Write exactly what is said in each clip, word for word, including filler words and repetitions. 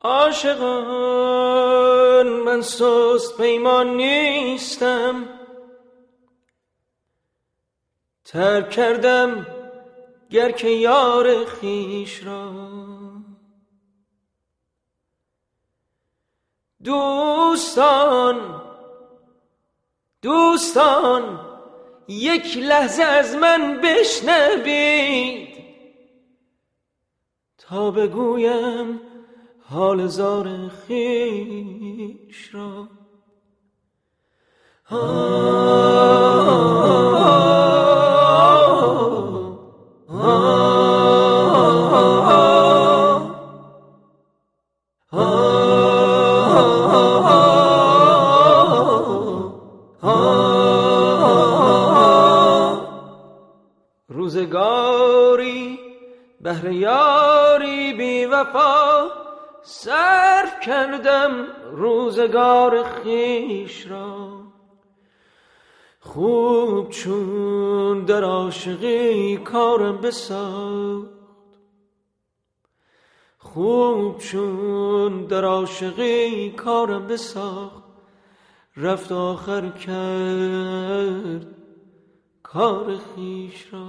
عاشقان من سست پیمان نیستم، ترک کردم گر که یار خویش را. دوستان دوستان یک لحظه از من بشنوید تا بگویم حال زار خویش را. روزگاری بهر یاری بی وفا صرف کردم روزگار خویش را. خوب چون در عاشقی کارم بساخت، خوب چون در عاشقی کارم بساخت، رفت آخر کرد کار خویش را.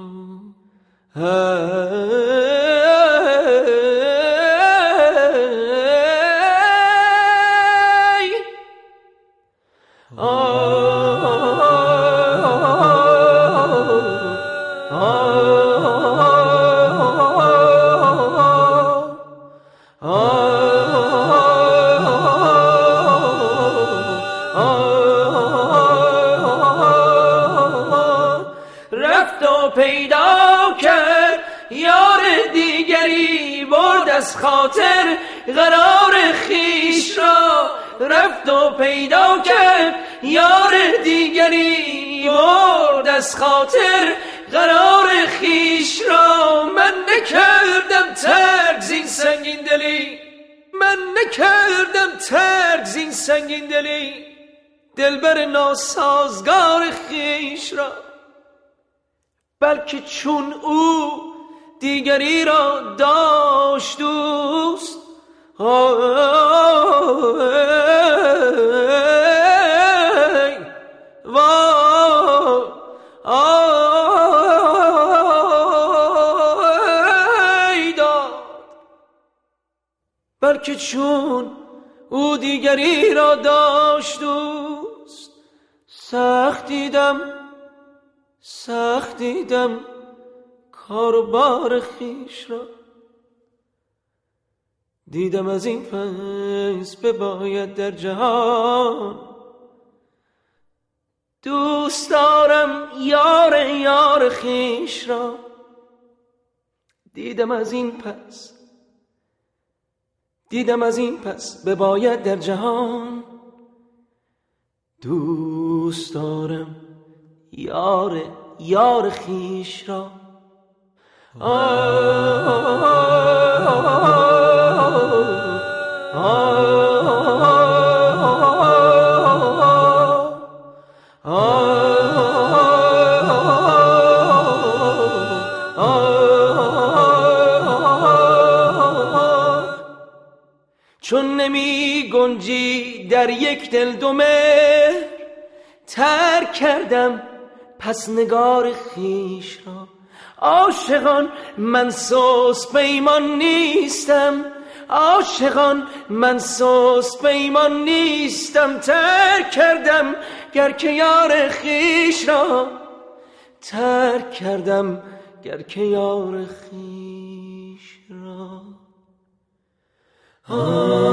رفت و پیدا کرد یار دیگری، برد از خاطر قرار خویش را. رفت و پیدا کرد یار دیگری، برد از خاطر قرار خویش را. من نکردم ترک زین سنگین دلی، من نکردم ترک زین سنگین دلی، دلبر ناسازگار خویش را. بلکه چون او دیگری را داشت دوست، آی وای آی داد. بلکه چون او دیگری را داشت دوست، سخت دیدم سخت دیدم کار و بار خویش را. دیدم از این پس بباید در جهان دوست دارم یار یار خویش را. دیدم از این پس دیدم از این پس بباید در جهان دوست دارم یار یار خویش را. چون نمی گنجی در یک دل دو مهر، ترک کردم پس نگار خویش را. عاشقان من سست پیمان نیستم، عاشقان من سست پیمان نیستم، ترک کردم گر که یار خویش را. ترک کردم گر که یار خویش را.